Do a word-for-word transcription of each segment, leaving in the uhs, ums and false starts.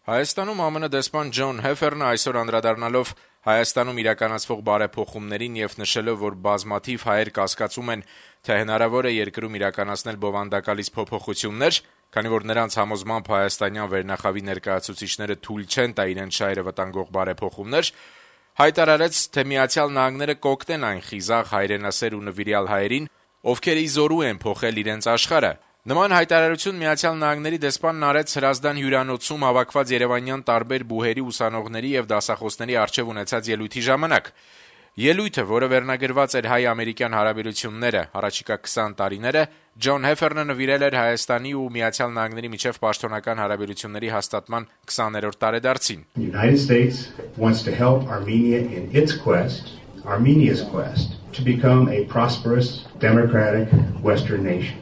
Հայաստանում ԱՄՆ դեսպան Ջոն Հեֆերնը այսօր անդրադառնալով Հայաստանում իրականացվող բարեփոխումներին եւ նշելով, որ բազմաթիվ հայեր կասկածում են, թե հնարավոր է երկրում իրականացնել բովանդակալից փոփոխություններ, քանի որ նրանց համոզմամբ հայաստանյան վերնախավի ներկայացուցիչները թույլ չեն տա իրենց շահերը վտանգող բարեփոխումներ, հայտարարեց, թե Միացյալ Նահանգները կօգնեն այն խիզախ, հայրենասեր ու նվիրյալ հայերին, ովքեր ի զորու են փոխել իրենց աշխարհը։ Նման հայտարարություն Միացյալ Նահանգների դեսպանն արեց Հրազդան հյուրանոցում հավաքված երևանյան տարբեր բուհերի, ուսանողների եւ դասախոսների առջեւ ունեցած ելույթի ժամանակ։ Ելույթը, որը վերնագրված էր հայ-ամերիկյան հարաբերությունները առաջիկա քսան տարիները, Ջոն Հեֆերնը նվիրել էր Հայաստանի ու Միացյալ Նահանգների միջև պաշտոնական հարաբերությունների հաստատման քսաներորդ տարեդարձին։ The United States wants to help Armenia in its quest, Armenia's quest, to become a prosperous, democratic Western nation.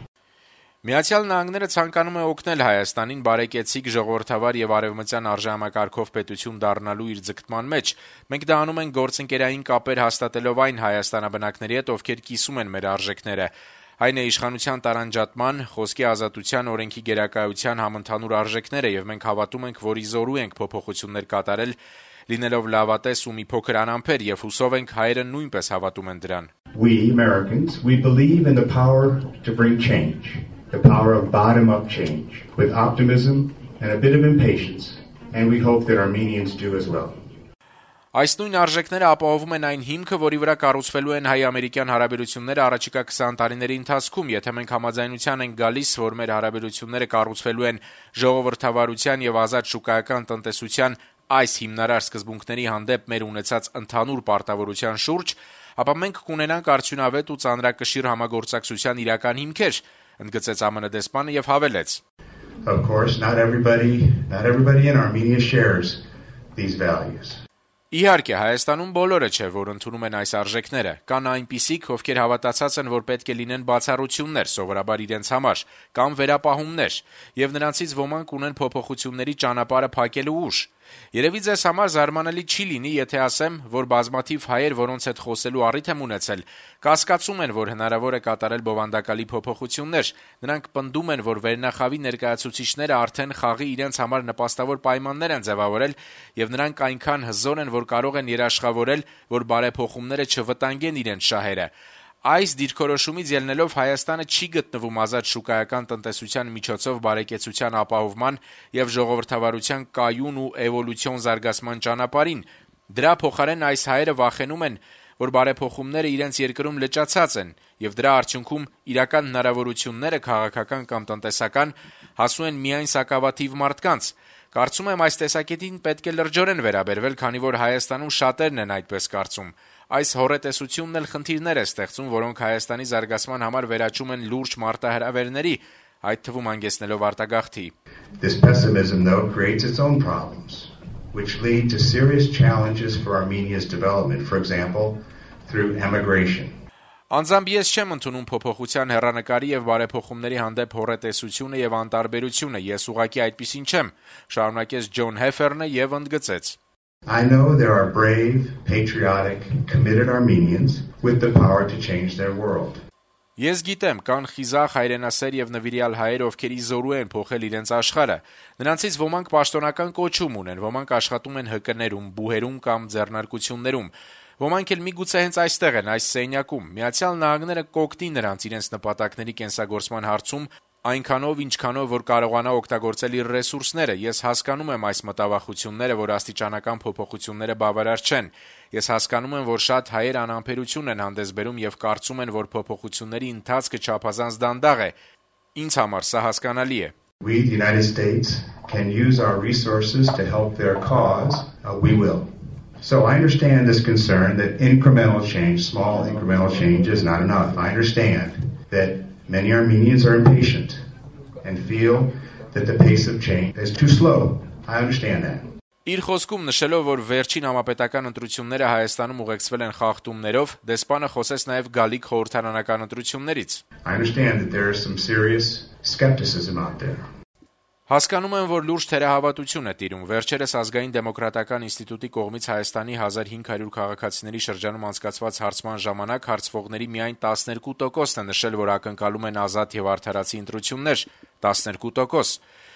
Միացյալ Նահանգները ցանկանում է օգնել Հայաստանին բարեկեցիկ, ժողովրդավար եւ արևմտյան արժեհամակարգով պետություն դառնալու իր ձգտման մեջ։ Մենք դա անում ենք գործընկերային կապեր հաստատելով այն հայաստանաբնակների հետ, ովքեր կիսում են մեր արժեքները։ Այն է իշխանության տարանջատման, խոսքի ազատության, օրենքի գերակայության համընդհանուր արժեքները եւ մենք հավատում ենք, որ իզորու ենք փոփոխություններ կատարել, լինելով լավատես ու մի փոքր անամբեր եւ հուսով ենք հայերը նույնպես հավատում են դրան։ We Americans, we believe in the power to bring change. The power of bottom-up change, with optimism and a bit of impatience, and we hope that Armenians do as well. Այս նույն արժեքները ապահովում են այն հիմքը, որի վրա կառուցվելու են հայ-ամերիկյան հարաբերությունները առաջիկա քսան տարիների ընթացքում, եթե մենք համաձայնության ենք գալիս, որ մեր հարաբերությունները կառուցվելու են ժողովրդավարության եւ ազատ շուկայական տնտեսության այս հիմնարար սկզբունքների հանդեպ մեր ունեցած ընդհանուր պարտավորության շուրջ, ապա մենք կունենանք արդյունավետ ու ծանրակշիռ համագործակցության իրական հիմքեր, ընդգծեց ԱՄՆ դեսպանը եւ հավելեց. Of course, not everybody, not everybody in Armenia shares these values. Իհարկե, Հայաստանում բոլորը չէ, որ ընդունում են այս արժեքները։ Կան այնպիսիք, ովքեր հավատացած են, որ պետք է լինեն բացառություններ, սովորաբար իրենց համար, կամ վերապահումներ, եւ նրանցից ոմանք ունեն փոփոխությունների ճանապարհը փակելու ուժ։ Երևի ձեզ համար զարմանալի չի լինի, եթե ասեմ, որ բազմաթիվ հայեր, որոնց հետ խոսելու առիթ եմ ունեցել, կասկածում են, որ հնարավոր է կատարել բովանդակալի փոփոխություններ։ Նրանք պնդում են, որ վերնախավի ներկայացուցիչները արդեն խաղի իրենց համար նպաստավոր պայմաններ են ձևավորել, եւ նրանք այնքան հզոր են, որ կարող են երաշխավորել, որ բարեփոխումները չվտանգեն իրենց շահերը։ Այս դիրքորոշումից ելնելով Հայաստանը չի գտնվում ազատ շուկայական տնտեսության միջոցով բարեկեցության ապահովման եւ ժողովրդավարության կայուն ու էվոլյուցիոն զարգացման ճանապարհին։ Դրա փոխարեն այս հայերը վախենում են, որ բարեփոխումները իրենց երկրում լճացած են եւ դրա արդյունքում իրական հնարավորությունները քաղաքական կամ տնտեսական հասու են միայն սակավաթիվ մարդկանց։ Կարծում եմ այս տեսակետին պետք է լրջորեն վերաբերվել, քանի որ Հայաստանում շատերն են այդպես կարծում։ Այս հոռետեսությունն էլ խնդիրներ է ստեղծում, որոնք Հայաստանի զարգացման համար վերաճում են լուրջ մարտահրավերների, այդ թվում հանգեցնելով արտագաղթի։ This pessimism, though, creates its own problems, which lead to serious challenges for Armenia's development, for example, through emigration. Անձամբ ես չեմ ընդունում փոփոխության հեռանկարի եւ բարեփոխումների հանդեպ հոռետեսությունը եւ անտարբերությունը, ես ուղղակի այդպիսին չեմ, շարունակեց Ջոն Հեֆերնը եւ ընդգծեց. I know there are brave, patriotic, committed Armenians with the power to change their world. Ես գիտեմ, կան խիզախ, հայրենասեր եւ նվիրյալ հայեր, ովքեր իզորու են փոխել իրենց աշխարհը։ Նրանցից ոմանք պաշտոնական կոչում ունեն, ոմանք աշխատում են հ կ-ներում, բուհերում կամ ձեռնարկություններում։ Ոմանք էլ միգուցե հենց այստեղ են, այս սենյակում։ Միացյալ Նահանգները կօգնի նրանց իրենց նպատակների կենսագործման հարցում այնքանով, ինչքանով որ կարողանա օգտագործել իր ռեսուրսները։ Ես հասկանում եմ այս մտավախությունները, որ աստիճանական փոփոխությունները բավարար չեն։ Ես հասկանում եմ, որ շատ հայեր անհամբերություն են հանդես բերում եւ կարծում են, որ փոփոխությունների ընթացքը չափազանց դանդաղ է։ Ինձ համար սա հասկանալի է։ We, the United States, can use our resources to help their cause. Uh, we will. So I understand this concern that incremental change, small incremental change is not enough. I understand that many Armenians are impatient and feel that the pace of change is too slow. I understand that. Իր խոսքում նշելով, որ վերջին համապետական ընտրությունները Հայաստանում ուղեկցվել են խախտումներով, դեսպանը խոսեց նաև գալիք խորհրդարանական ընտրություններից։ I understand that there is some serious skepticism out there. Հասկանում եմ, որ լուրջ թերահավատություն է տիրում։ Վերջերս Ազգային դեմոկրատական ինստիտուտի կողմից Հայաստանի հազար հինգ հարյուր քաղաքացիների շրջանում անցկացված հարցման ժամանակ հարցվողների միայն տասներկու տոկոսն է նշել, որ ակնկալում են ազատ եւ արդարացի ընտրություններ, տասներկու տոկոս։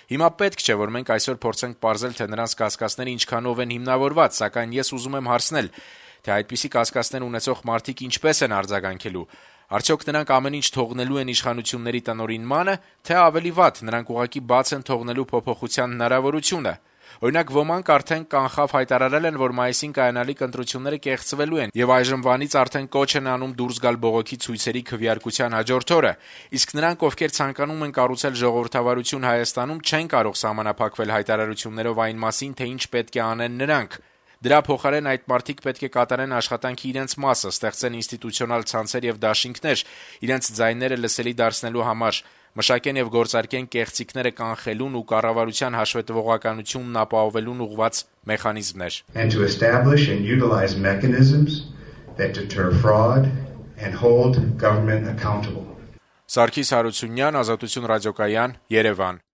Հիմա պետք չէ, որ մենք այսօր փորձենք պարզել, թե նրանց կասկածները ինչքանով են հիմնավորված, սակայն ես ուզում եմ հարցնել, թե այդպիսի կասկածներ ունեցող մարդիկ ինչպես են արձագանքելու։ Արդյոք նրանք ամեն ինչ թողնելու են իշխանությունների տնօրինմանը, թե ավելի վատ, նրանք ուղղակի բաց են թողնելու փոփոխության հնարավորությունը։ Օրինակ, ոմանք արդեն կանխավ հայտարարել են, որ մայիսին կայանալիք ընտրությունները կեղծվելու են, եւ այժմվանից արդեն կոչ են անում դուրս գալ բողոքի ցույցերի քվեարկության հաջորդ օրը։ Իսկ նրանք, ովքեր ցանկանում են կառուցել ժողովրդավարություն Հայաստանում, չեն կարող սահմանափակվել հայտարարություններով այն մասին, թե ինչ պետք է անեն նրանք։ Դրա փոխարեն այդ մարդիկ պետք է կատարեն աշխատանքի իրենց մասը, ստեղծեն ինստիտուցիոնալ ցանցեր եւ դաշինքներ, իրենց ձայները լսելի դարձնելու համար, մշակեն եւ գործարկեն կեղծիքները կանխելուն ու կառավարության հաշվետվողականությունն ապահովելուն ուղղված մեխանիզմներ։ And to establish and utilize mechanisms that deter fraud and hold government accountable. Սարգիս Հարությունյան, Ազատություն ռադիոկայան, Երևան։